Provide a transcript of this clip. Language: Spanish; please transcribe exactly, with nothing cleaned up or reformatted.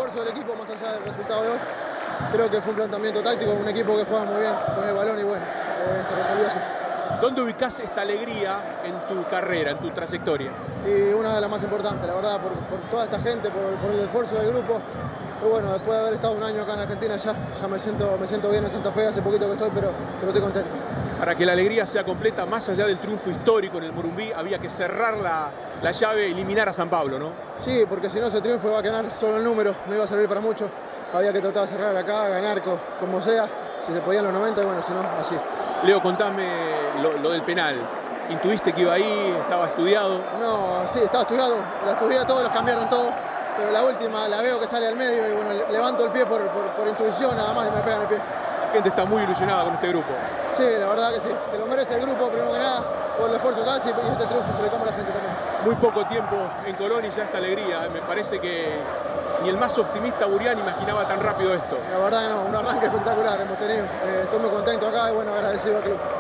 esfuerzo del equipo más allá del resultado de hoy. Creo que fue un planteamiento táctico, un equipo que juega muy bien con el balón y bueno, eh, se resolvió así. ¿Dónde ubicás esta alegría en tu carrera, en tu trayectoria? Y una de las más importantes, la verdad, por, por toda esta gente, por, por el esfuerzo del grupo. Y bueno, después de haber estado un año acá en Argentina, ya, ya me, siento, me siento bien en Santa Fe, hace poquito que estoy, pero, pero estoy contento. Para que la alegría sea completa, más allá del triunfo histórico en el Morumbí, había que cerrar la, la llave e eliminar a San Pablo, ¿no? Sí, porque si no ese triunfo iba a quedar solo el número, no iba a servir para mucho. Había que tratar de cerrar acá, ganar como sea, si se podía en los noventa, y bueno, si no, así. Leo, contame lo, lo del penal. ¿Intuiste que iba ahí? ¿Estaba estudiado? No, sí, estaba estudiado. La estudié, todos los cambiaron todo. Pero la última la veo que sale al medio y bueno, levanto el pie por, por, por intuición nada más y me pega en el pie. La gente está muy ilusionada con este grupo. Sí, la verdad que sí. Se lo merece el grupo, primero que nada, por el esfuerzo que hace y este triunfo se le come a la gente también. Muy poco tiempo en Colón y ya esta alegría. Me parece que ni el más optimista Burián imaginaba tan rápido esto. La verdad que no, un arranque espectacular hemos tenido. Eh, estoy muy contento acá y bueno, agradecido al club.